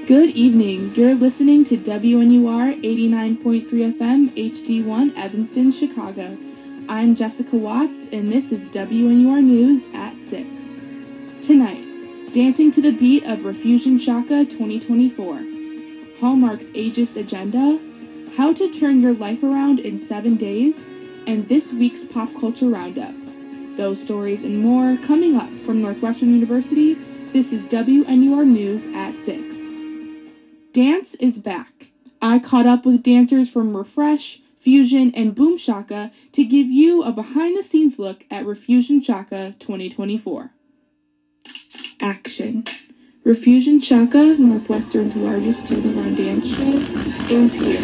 Good evening. You're listening to WNUR 89.3 FM HD1 Evanston, Chicago. I'm Jessica Watts, and this is WNUR News at 6. Tonight, dancing to the beat of Refusion Shaka 2024. Hallmark's Ageist Agenda, how to turn your life around in 7 days, and this week's pop culture roundup. Those stories and more coming up from Northwestern University. This is WNUR News at 6. Dance is back. I caught up with dancers from Refresh, Fusion, and Boom Shaka to give you a behind-the-scenes look at Refusion Shaka 2024. Action. Refusion Shaka, Northwestern's largest student-run dance show, is here.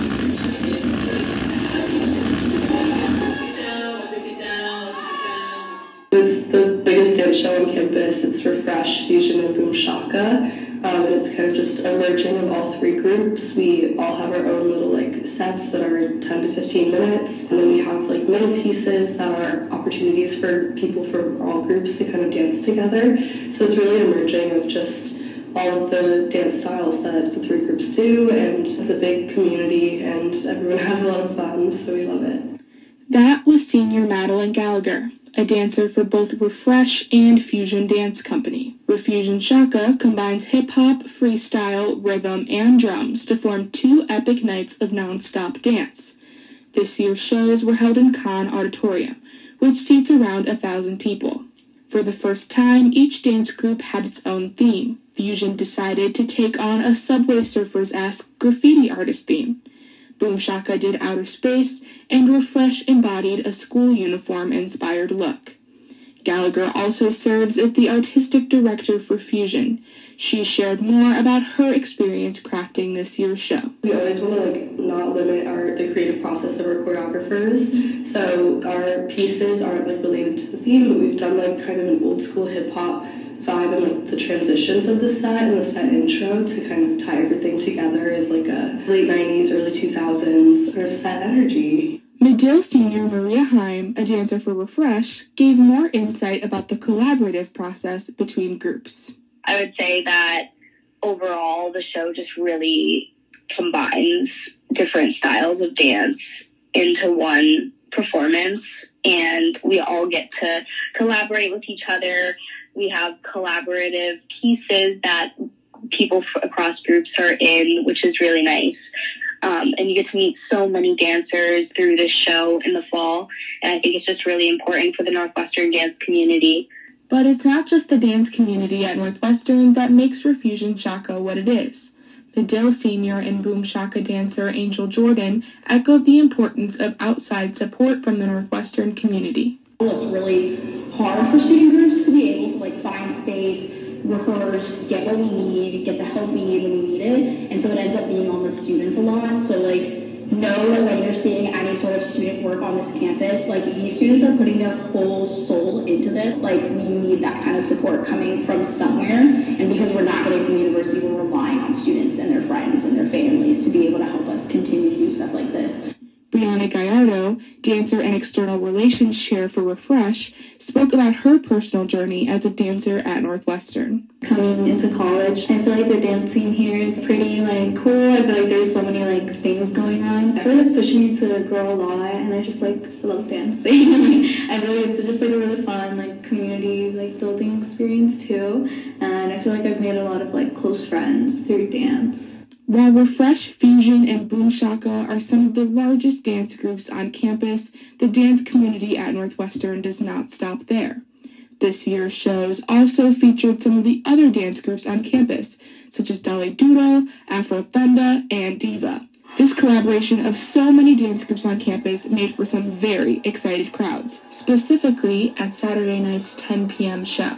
It's the biggest dance show on campus. It's Refresh, Fusion, and Boom Shaka. And it's kind of just a merging of all three groups. We all have our own little sets that are 10 to 15 minutes. And then we have middle pieces that are opportunities for people from all groups to kind of dance together. So it's really a merging of just all of the dance styles that the three groups do. And it's a big community and everyone has a lot of fun, so we love it. That was senior Madeline Gallagher, a dancer for both Refresh and Fusion Dance Company. Refusion Shaka combines hip-hop, freestyle, rhythm, and drums to form 2 epic nights of non-stop dance. This year's shows were held in Kahn Auditorium, which seats around 1,000 people. For the first time, each dance group had its own theme. Fusion decided to take on a Subway Surfers-esque graffiti artist theme. Boom Shaka did outer space, and Refresh embodied a school uniform-inspired look. Gallagher also serves as the artistic director for Fusion. She shared more about her experience crafting this year's show. We always want to not limit the creative process of our choreographers. So our pieces aren't related to the theme, but we've done kind of an old school hip hop vibe and the transitions of the set and the set intro to kind of tie everything together as a late 90s, early 2000s sort of set energy. Medill senior Maria Heim, a dancer for Refresh, gave more insight about the collaborative process between groups. I would say that overall the show just really combines different styles of dance into one performance, and we all get to collaborate with each other. We have collaborative pieces that people across groups are in, which is really nice. And you get to meet so many dancers through this show in the fall. And I think it's just really important for the Northwestern dance community. But it's not just the dance community at Northwestern that makes Refusion Shaka what it is. Medill senior and Boom Shaka dancer Angel Jordan echoed the importance of outside support from the Northwestern community. It's really hard for student groups to be able to find space, rehearse, get what we need, get the help we need when we need it, and so it ends up being on the students a lot. So know that when you're seeing any sort of student work on this campus, these students are putting their whole soul into this. We need that kind of support coming from somewhere, and because we're not getting from the university, we're relying on students and their friends and their families to be able to help us continue to do stuff like this. Brianna Gallardo, dancer and external relations chair for Refresh, spoke about her personal journey as a dancer at Northwestern. Coming into college, I feel the dance scene here is pretty cool. I feel there's so many things going on. I feel it's pushed me to grow a lot, and I just love dancing. I feel it's just a really fun community building experience too. And I feel I've made a lot of close friends through dance. While Refresh, Fusion, and Boom Shaka are some of the largest dance groups on campus, the dance community at Northwestern does not stop there. This year's shows also featured some of the other dance groups on campus, such as Dale Doodle, Afro Thunda, and Diva. This collaboration of so many dance groups on campus made for some very excited crowds, specifically at Saturday night's 10 p.m. show.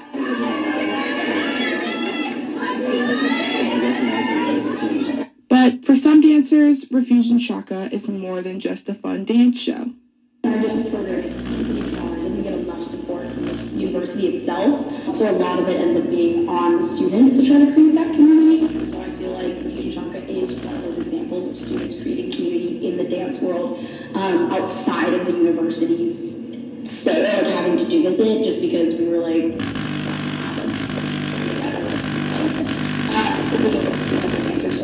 But for some dancers, Refusion Shaka is more than just a fun dance show. Our dance program is completely small and doesn't get enough support from the university itself, so a lot of it ends up being on the students to try to create that community. So I feel Refusion Shaka is one of those examples of students creating community in the dance world outside of the university's having to do with it, just because we were let's to be able to see other dancers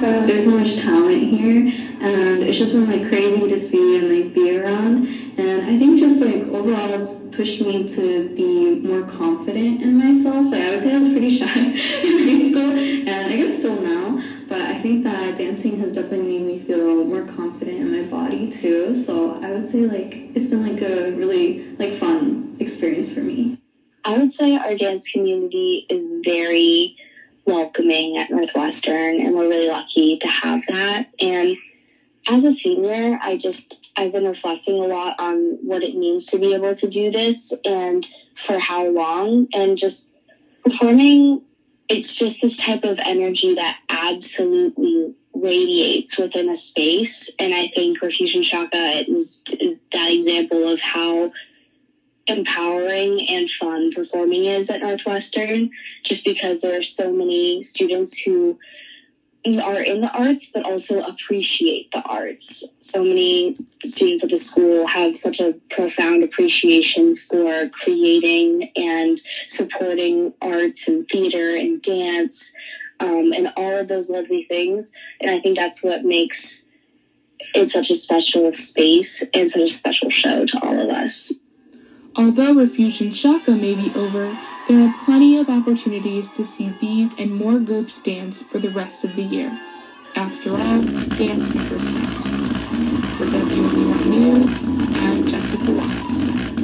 Shaka. There's so much talent here, and it's just been like crazy to see and like be around. And I think just like overall it's pushed me to be more confident in myself. Like I would say I was pretty shy in high school, and I guess still now. But I think that dancing has definitely made me feel more confident in my body too. So I would say like it's been like a really like fun experience for me. I would say our dance community is very welcoming at Northwestern, and we're really lucky to have that. And as a senior, I've been reflecting a lot on what it means to be able to do this and for how long. And just performing, it's just this type of energy that absolutely radiates within a space. And I think Refusion Shaka is that example of how empowering and fun performing is at Northwestern, just because there are so many students who are in the arts but also appreciate the arts. So many students at the school have such a profound appreciation for creating and supporting arts and theater and dance, and all of those lovely things. And I think that's what makes it such a special space and such a special show to all of us. Although Refusion Shaka may be over, there are plenty of opportunities to see these and more groups dance for the rest of the year. After all, dance never stops. For WNUR News, I'm Jessica Watts.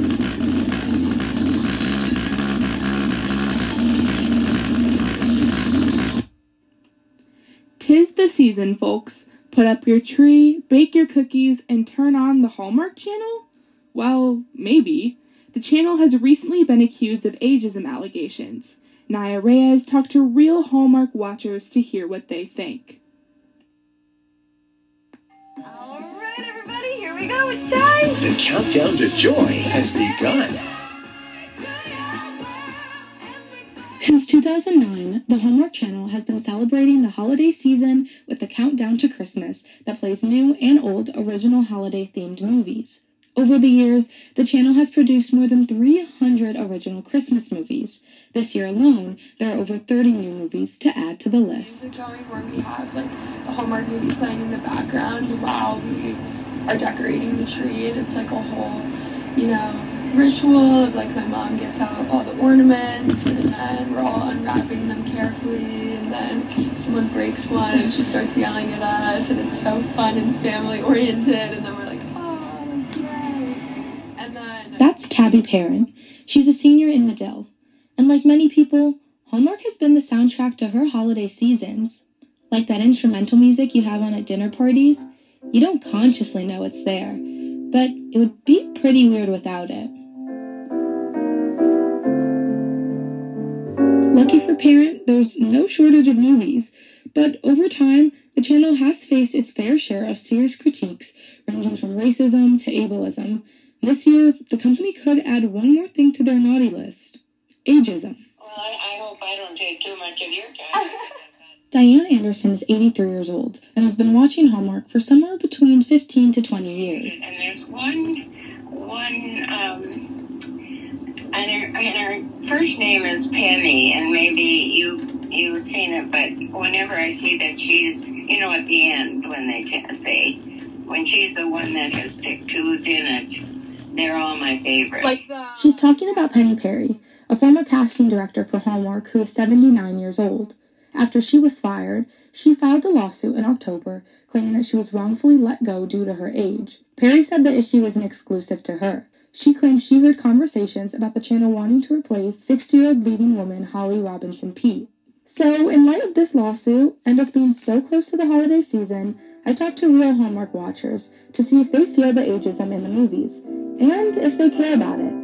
'Tis the season, folks. Put up your tree, bake your cookies, and turn on the Hallmark Channel? Well, maybe. The channel has recently been accused of ageism allegations. Naya Reyes talked to real Hallmark watchers to hear what they think. All right, everybody, here we go. It's time. The countdown to joy has begun. Since 2009, the Hallmark Channel has been celebrating the holiday season with a countdown to Christmas that plays new and old original holiday-themed movies. Over the years, the channel has produced more than 300 original Christmas movies. This year alone, there are over 30 new movies to add to the list. Music going where we have like a Hallmark movie playing in the background while we are decorating the tree, and it's like a whole, ritual of like my mom gets out all the ornaments and then we're all unwrapping them carefully, and then someone breaks one and she starts yelling at us, and it's so fun and family oriented, and then we're like, That's Tabby Perrin. She's a senior in Medill. And like many people, Hallmark has been the soundtrack to her holiday seasons. Like that instrumental music you have on at dinner parties, you don't consciously know it's there, but it would be pretty weird without it. Lucky for Perrin, there's no shortage of movies, but over time, the channel has faced its fair share of serious critiques, ranging from racism to ableism. This year, the company could add one more thing to their naughty list: ageism. Well, I hope I don't take too much of your time. Diane Anderson is 83 years old and has been watching Hallmark for somewhere between 15 to 20 years. And there's and her first name is Penny, and maybe you've seen it, but whenever I see that she's, at the end when they say, when she's the one that has picked who's in it, they're all my favorites. She's talking about Penny Perry, a former casting director for Hallmark who is 79 years old. After she was fired, she filed a lawsuit in October claiming that she was wrongfully let go due to her age. Perry said the issue isn't exclusive to her. She claims she heard conversations about the channel wanting to replace 60-year-old leading woman Holly Robinson Peete. So, in light of this lawsuit, and us being so close to the holiday season, I talked to real Hallmark watchers to see if they feel the ageism in the movies, and if they care about it.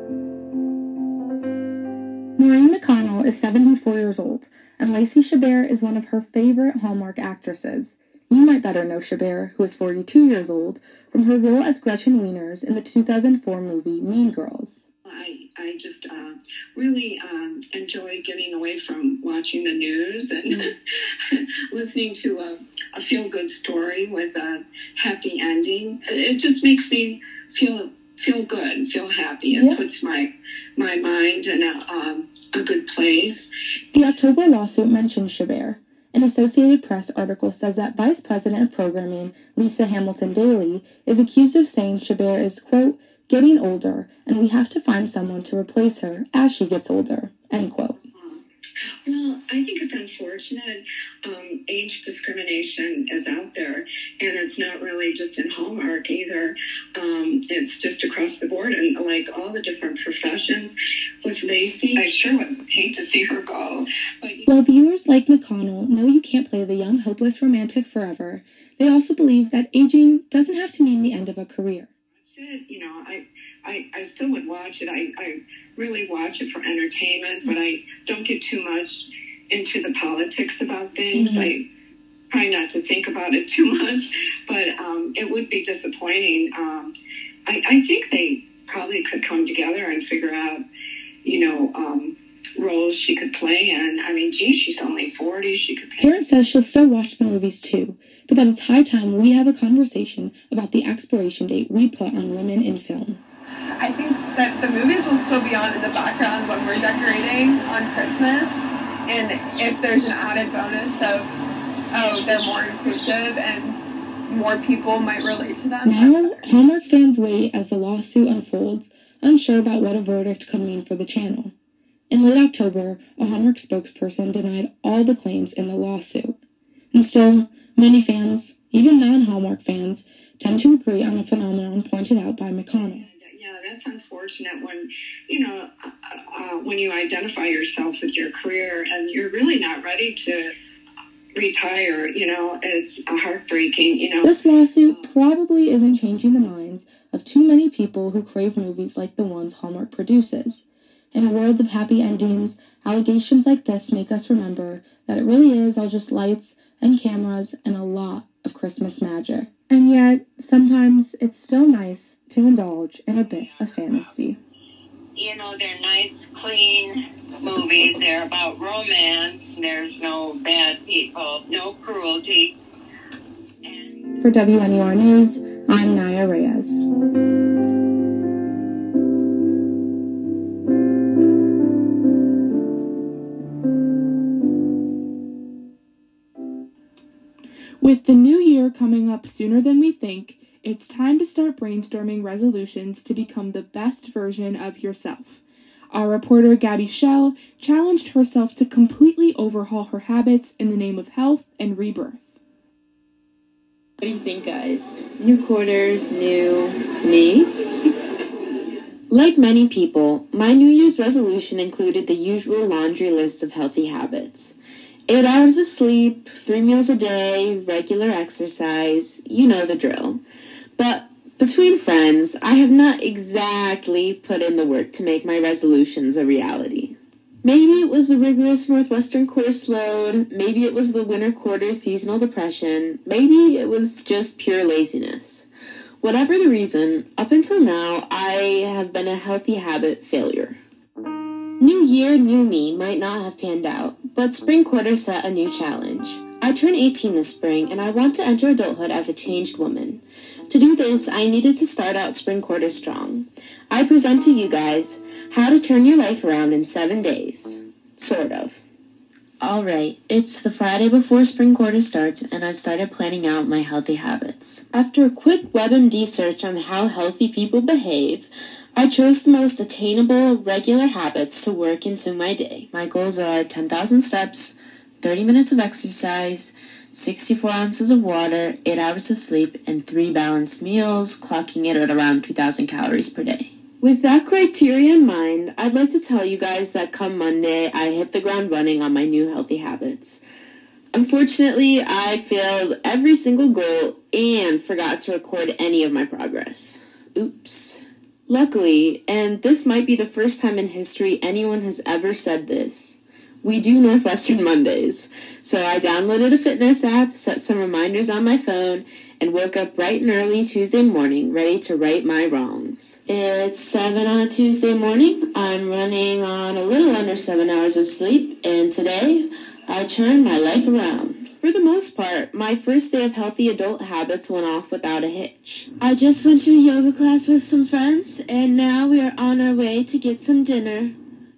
Maureen McConnell is 74 years old, and Lacey Chabert is one of her favorite Hallmark actresses. You might better know Chabert, who is 42 years old, from her role as Gretchen Wieners in the 2004 movie Mean Girls. I just really enjoy getting away from watching the news and listening to a feel-good story with a happy ending. It just makes me feel good, feel happy. It puts my mind in a good place. The October lawsuit mentions Chabert, An Associated Press article says that Vice President of Programming Lisa Hamilton Daly is accused of saying Chabert is, quote, getting older, and we have to find someone to replace her as she gets older, end quote. Well, I think it's unfortunate. Age discrimination is out there, and it's not really just in Hallmark either. It's just across the board, and like all the different professions. With Lacey, I sure would hate to see her go. But while viewers like McConnell know you can't play the young, hopeless romantic forever, they also believe that aging doesn't have to mean the end of a career. You know, I still would watch it. I really watch it for entertainment, but I don't get too much into the politics about things. I try not to think about it too much, but it would be disappointing. I think they probably could come together and figure out, roles she could play in. I mean, gee, she's only 40. She could. Parent says she'll still watch the movies too, but that it's high time we have a conversation about the expiration date we put on women in film. I think that the movies will still be on in the background when we're decorating on Christmas, and if there's an added bonus of, they're more inclusive and more people might relate to them. Now, Hallmark fans wait as the lawsuit unfolds, unsure about what a verdict could mean for the channel. In late October, a Hallmark spokesperson denied all the claims in the lawsuit. And still, many fans, even non-Hallmark fans, tend to agree on a phenomenon pointed out by McConnell. Yeah, that's unfortunate when, when you identify yourself with your career and you're really not ready to retire, it's heartbreaking, This lawsuit probably isn't changing the minds of too many people who crave movies like the ones Hallmark produces. In a world of happy endings, allegations like this make us remember that it really is all just lights and cameras and a lot of Christmas magic. And yet, sometimes it's still nice to indulge in a bit of fantasy. They're nice, clean movies. They're about romance. There's no bad people, no cruelty. For WNUR News, I'm Naya Reyes. With the new year coming up sooner than we think, it's time to start brainstorming resolutions to become the best version of yourself. Our reporter Gabby Shell challenged herself to completely overhaul her habits in the name of health and rebirth. What do you think, guys? New quarter, new me? Like many people, my New Year's resolution included the usual laundry list of healthy habits. 8 hours of sleep, 3 meals a day, regular exercise, you know the drill. But between friends, I have not exactly put in the work to make my resolutions a reality. Maybe it was the rigorous Northwestern course load, maybe it was the winter quarter seasonal depression, maybe it was just pure laziness. Whatever the reason, up until now, I have been a healthy habit failure. New year, new me might not have panned out, but spring quarter set a new challenge. I turn 18 this spring, and I want to enter adulthood as a changed woman. To do this, I needed to start out spring quarter strong. I present to you guys how to turn your life around in 7 days. Sort of. Alright, it's the Friday before spring quarter starts, and I've started planning out my healthy habits. After a quick WebMD search on how healthy people behave, I chose the most attainable, regular habits to work into my day. My goals are 10,000 steps, 30 minutes of exercise, 64 ounces of water, 8 hours of sleep, and 3 balanced meals, clocking it at around 2,000 calories per day. With that criteria in mind, I'd like to tell you guys that come Monday, I hit the ground running on my new healthy habits. Unfortunately, I failed every single goal and forgot to record any of my progress. Oops. Luckily, and this might be the first time in history anyone has ever said this, we do Northwestern Mondays. So I downloaded a fitness app, set some reminders on my phone, and woke up bright and early Tuesday morning, ready to right my wrongs. It's 7 on a Tuesday morning. I'm running on a little under 7 hours of sleep, and today I turned my life around. For the most part, my first day of healthy adult habits went off without a hitch. I just went to a yoga class with some friends, and now we are on our way to get some dinner.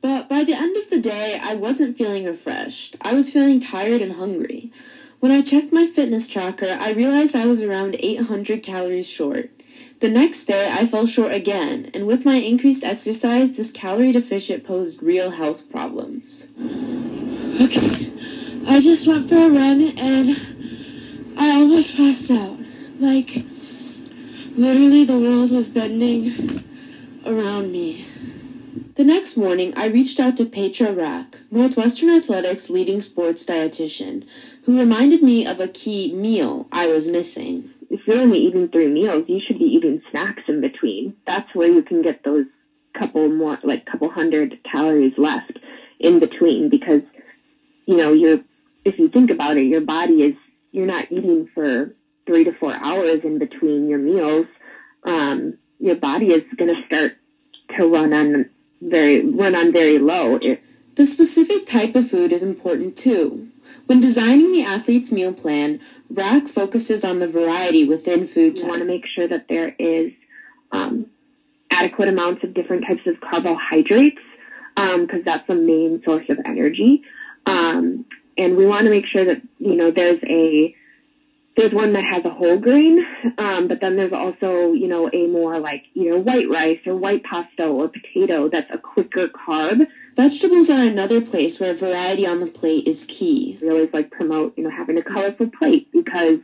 But by the end of the day, I wasn't feeling refreshed. I was feeling tired and hungry. When I checked my fitness tracker, I realized I was around 800 calories short. The next day, I fell short again, and with my increased exercise, this calorie deficit posed real health problems. Okay, I just went for a run, and I almost passed out. Like, literally the world was bending around me. The next morning, I reached out to Petra Rack, Northwestern Athletics' leading sports dietitian, who reminded me of a key meal I was missing. If you're only eating 3 meals, you should be eating snacks in between. That's where you can get those couple hundred calories left in between, because, you know, if you think about it, you're not eating for 3 to 4 hours in between your meals. Your body is going to start to run on very low. The specific type of food is important too. When designing the athlete's meal plan, RAC focuses on the variety within food type. You want to make sure that there is adequate amounts of different types of carbohydrates, because that's the main source of energy. And we want to make sure that, you know, there's one that has a whole grain, but then there's also, you know, a more like, you know, white rice or white pasta or potato that's a quicker carb. Vegetables are another place where variety on the plate is key. We always promote, you know, having a colorful plate, because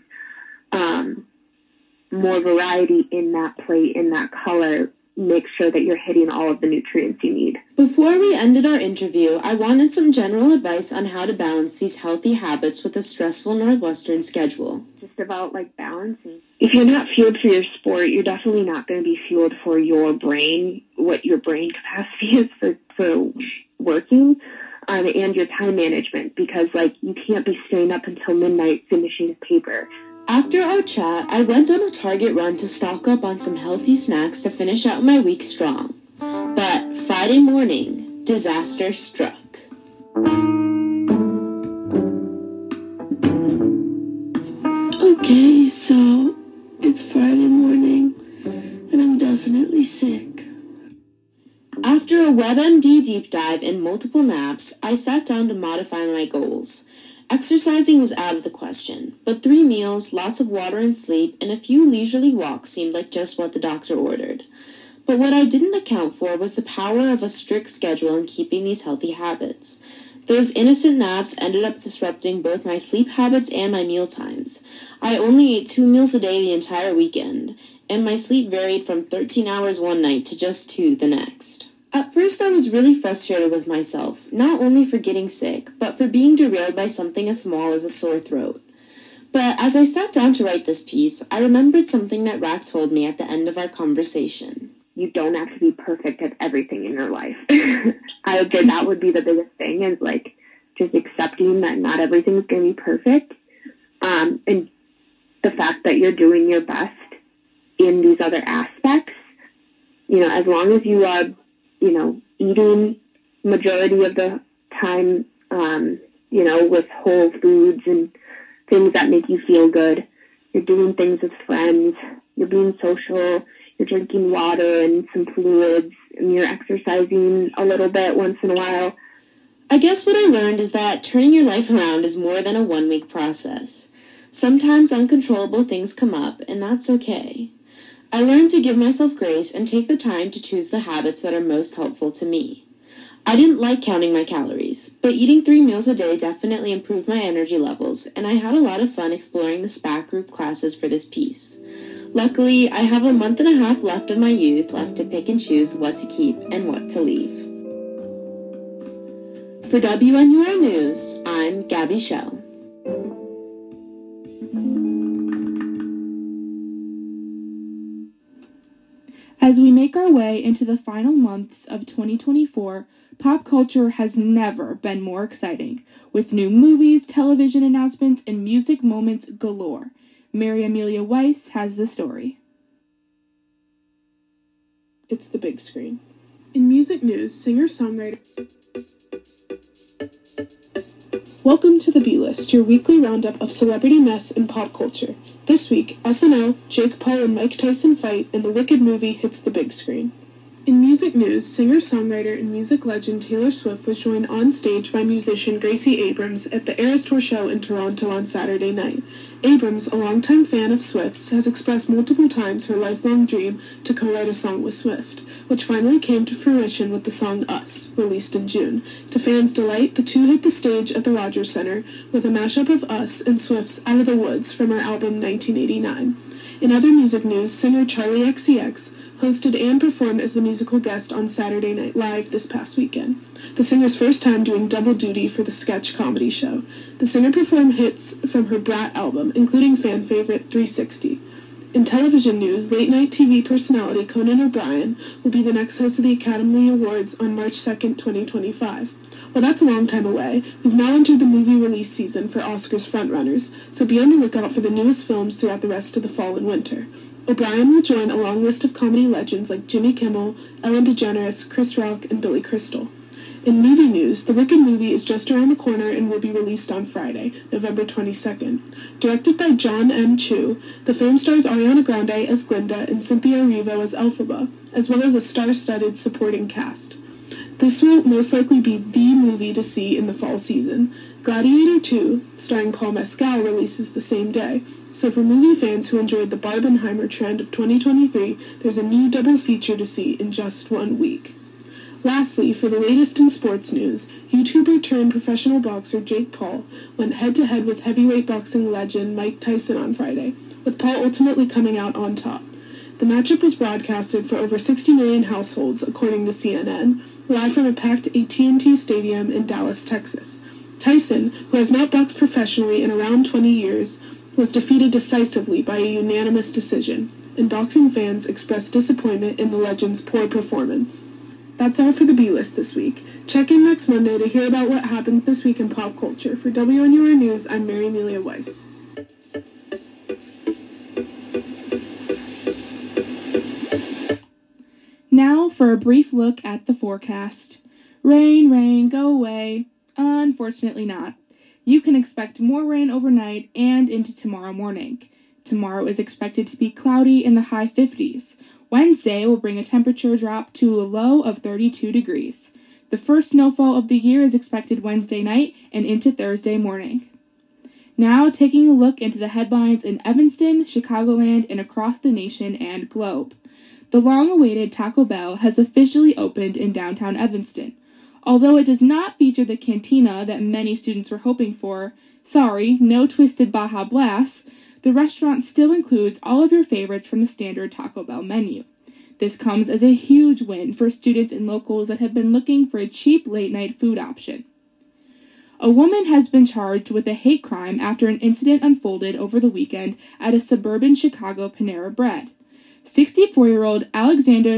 more variety in that plate, in that color, makes sure that you're hitting all of the nutrients you need. Before we ended our interview, I wanted some general advice on how to balance these healthy habits with a stressful Northwestern schedule. Just about balancing. If you're not fueled for your sport, you're definitely not going to be fueled for your brain, what your brain capacity is for working, and your time management, because you can't be staying up until midnight finishing a paper. After our chat, I went on a Target run to stock up on some healthy snacks to finish out my week strong. But Friday morning, disaster struck. Okay, so it's Friday morning, and I'm definitely sick. After a WebMD deep dive and multiple naps, I sat down to modify my goals. Exercising was out of the question, but 3 meals, lots of water and sleep, and a few leisurely walks seemed like just what the doctor ordered. But what I didn't account for was the power of a strict schedule in keeping these healthy habits. Those innocent naps ended up disrupting both my sleep habits and my meal times. I only ate 2 meals a day the entire weekend, and my sleep varied from 13 hours one night to just 2 the next. At first, I was really frustrated with myself, not only for getting sick, but for being derailed by something as small as a sore throat. But as I sat down to write this piece, I remembered something that Rack told me at the end of our conversation. You don't have to be perfect at everything in your life. I would say that would be the biggest thing, is just accepting that not everything's going to be perfect. And the fact that you're doing your best in these other aspects, you know, as long as you are, you know, eating majority of the time, you know, with whole foods and things that make you feel good. You're doing things with friends. You're being social. You're drinking water and some fluids. And you're exercising a little bit once in a while. I guess what I learned is that turning your life around is more than a one-week process. Sometimes uncontrollable things come up, and that's okay. I learned to give myself grace and take the time to choose the habits that are most helpful to me. I didn't like counting my calories, but eating 3 meals a day definitely improved my energy levels, and I had a lot of fun exploring the SPAC group classes for this piece. Luckily, I have a month and a half left of my youth left to pick and choose what to keep and what to leave. For WNUR News, I'm Gabby Schell. As we make our way into the final months of 2024, pop culture has never been more exciting, with new movies, television announcements, and music moments galore. Mary Amelia Weiss has the story. It's the big screen. In music news, singer-songwriter... Welcome to the B-List, your weekly roundup of celebrity mess and pop culture. This week, SNL, Jake Paul and Mike Tyson fight, and the Wicked movie hits the big screen. In music news, singer-songwriter and music legend Taylor Swift was joined on stage by musician Gracie Abrams at the Eras Tour show in Toronto on Saturday night. Abrams, a longtime fan of Swift's, has expressed multiple times her lifelong dream to co-write a song with Swift, which finally came to fruition with the song Us, released in June. To fans' delight, the two hit the stage at the Rogers Center with a mashup of Us and Swift's Out of the Woods from her album 1989. In other music news, singer Charli XCX hosted and performed as the musical guest on Saturday Night Live this past weekend, the singer's first time doing double duty for the sketch comedy show. The singer performed hits from her Brat album, including fan favorite 360. In television news, late-night TV personality Conan O'Brien will be the next host of the Academy Awards on March 2nd, 2025. While that's a long time away, we've now entered the movie release season for Oscars frontrunners, so be on the lookout for the newest films throughout the rest of the fall and winter. O'Brien will join a long list of comedy legends like Jimmy Kimmel, Ellen DeGeneres, Chris Rock, and Billy Crystal. In movie news, the Wicked movie is just around the corner and will be released on Friday, November 22nd. Directed by John M. Chu, the film stars Ariana Grande as Glinda and Cynthia Erivo as Elphaba, as well as a star-studded supporting cast. This will most likely be the movie to see in the fall season. Gladiator 2, starring Paul Mescal, releases the same day, so for movie fans who enjoyed the Barbenheimer trend of 2023, there's a new double feature to see in just 1 week. Lastly, for the latest in sports news, YouTuber turned professional boxer Jake Paul went head-to-head with heavyweight boxing legend Mike Tyson on Friday, with Paul ultimately coming out on top. The matchup was broadcasted for over 60 million households, according to CNN, live from a packed AT&T Stadium in Dallas, Texas. Tyson, who has not boxed professionally in around 20 years, was defeated decisively by a unanimous decision, and boxing fans expressed disappointment in the legend's poor performance. That's all for the B-List this week. Check in next Monday to hear about what happens this week in pop culture. For WNUR News, I'm Mary Amelia Weiss. Now for a brief look at the forecast. Rain, rain, go away. Unfortunately not. You can expect more rain overnight and into tomorrow morning. Tomorrow is expected to be cloudy in the high 50s. Wednesday will bring a temperature drop to a low of 32 degrees. The first snowfall of the year is expected Wednesday night and into Thursday morning. Now taking a look into the headlines in Evanston, Chicagoland, and across the nation and globe. The long-awaited Taco Bell has officially opened in downtown Evanston. Although it does not feature the cantina that many students were hoping for, sorry, no Twisted Baja Blast, the restaurant still includes all of your favorites from the standard Taco Bell menu. This comes as a huge win for students and locals that have been looking for a cheap late-night food option. A woman has been charged with a hate crime after an incident unfolded over the weekend at a suburban Chicago Panera Bread. 64-year-old Alexandra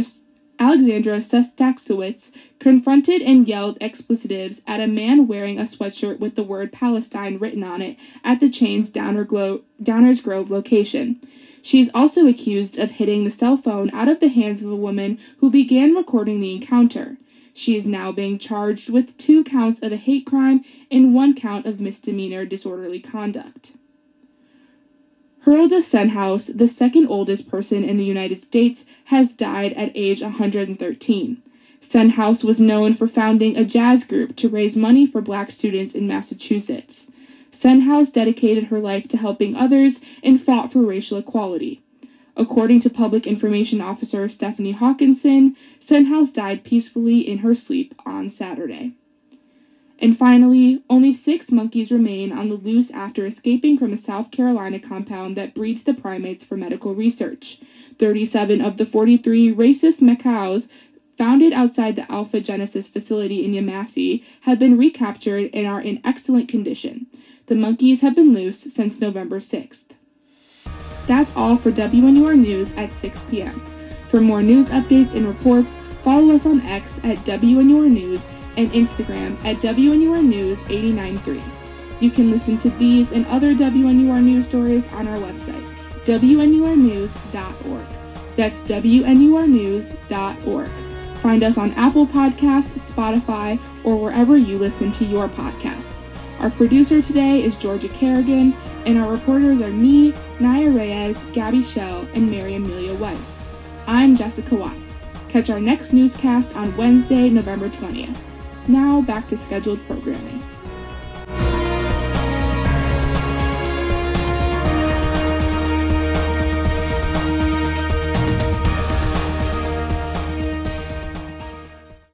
Sestaksowicz confronted and yelled explicitives at a man wearing a sweatshirt with the word Palestine written on it at the chain's Downers Grove location. She is also accused of hitting the cell phone out of the hands of a woman who began recording the encounter. She is now being charged with 2 counts of a hate crime and 1 count of misdemeanor disorderly conduct. Hurlda Senhouse, the second oldest person in the United States, has died at age 113. Senhouse was known for founding a jazz group to raise money for black students in Massachusetts. Senhouse dedicated her life to helping others and fought for racial equality. According to Public Information Officer Stephanie Hawkinson, Senhouse died peacefully in her sleep on Saturday. And finally, only 6 monkeys remain on the loose after escaping from a South Carolina compound that breeds the primates for medical research. 37 of the 43 racist macaws founded outside the Alpha Genesis facility in Yamasee have been recaptured and are in excellent condition. The monkeys have been loose since November 6th. That's all for WNUR News at 6 p.m. For more news updates and reports, follow us on X at WNUR News and Instagram at WNUR News 893. You can listen to these and other WNUR news stories on our website, WNURnews.org. That's WNURnews.org. Find us on Apple Podcasts, Spotify, or wherever you listen to your podcasts. Our producer today is Georgia Kerrigan, and our reporters are me, Naya Reyes, Gabby Schell, and Mary Amelia Weiss. I'm Jessica Watts. Catch our next newscast on Wednesday, November 20th. Now, back to scheduled programming.